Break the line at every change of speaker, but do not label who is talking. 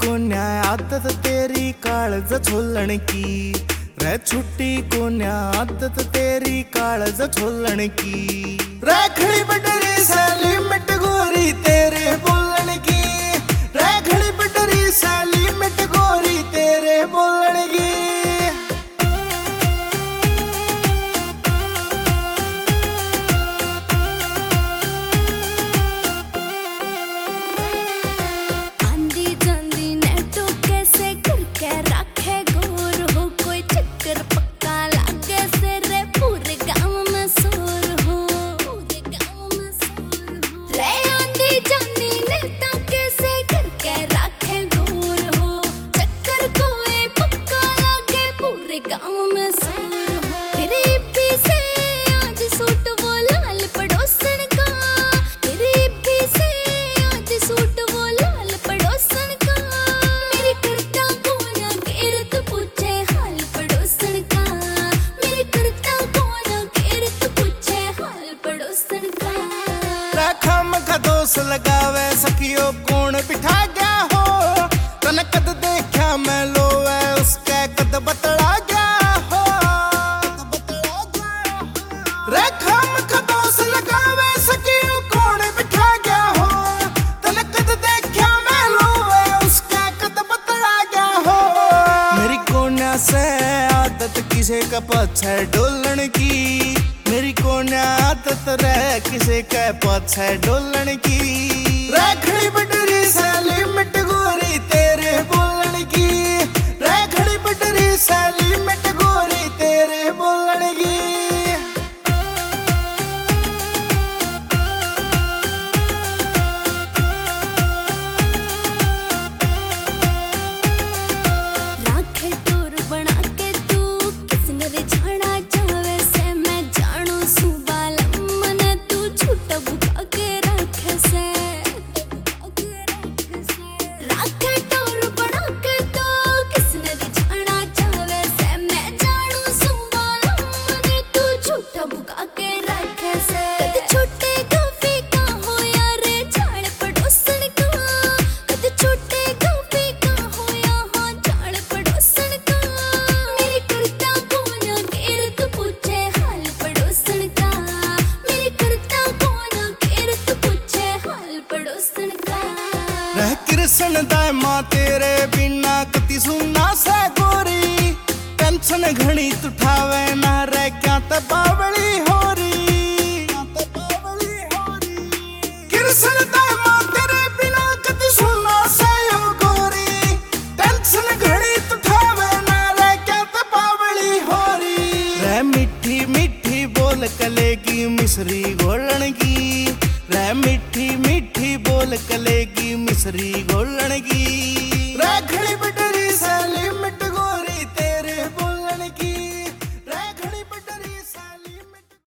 को न्याय आदत तेरी काळज छोलण की रे, छुट्टी को न्याय आदत तेरी काळज छोलण की रे, खड़ी बटरी से लिमिट गोरी तेरे बोलण की रे, खड़ी बटरी से लिमिट गोरी तेरे बोलण की। दोष लगावे सखियो कौन बिठा गया हो, तन कद देखा मैं लोवे उसके कद बतला गया हो, रे खाम का दोष लगावे सखियो कौन बिठा गया हो, तन कद देखा मैं लोवे उसके कद बतला गया हो। मेरी कोन्या से आदत किसे का पछे डोलण की, मेरी कोन्या आदत रह किसे के पछे डोलण की रे, खड़ी बटरी से लिमिट गोरी तेरे बोलण की रे, खड़ी बटरी से लिमिट गोरी तेरे बोलण की। रह कृष्ण दाय मां तेरे बिना कति सुना से गोरी, टेंशन घनी तुठावे ना रह क्या तबावली होरी, कृष्ण दाय मां तेरे बिना कति सुना से गोरी, टेंशन घनी तुठावे ना रह क्या तबावली होरी। रह मिठी मिठी बोल कले की मिश्री घोलण की रे, मिठी मिठी बोल कले की मिश्री घोलण की रे, खड़ी बटरी से लिमिट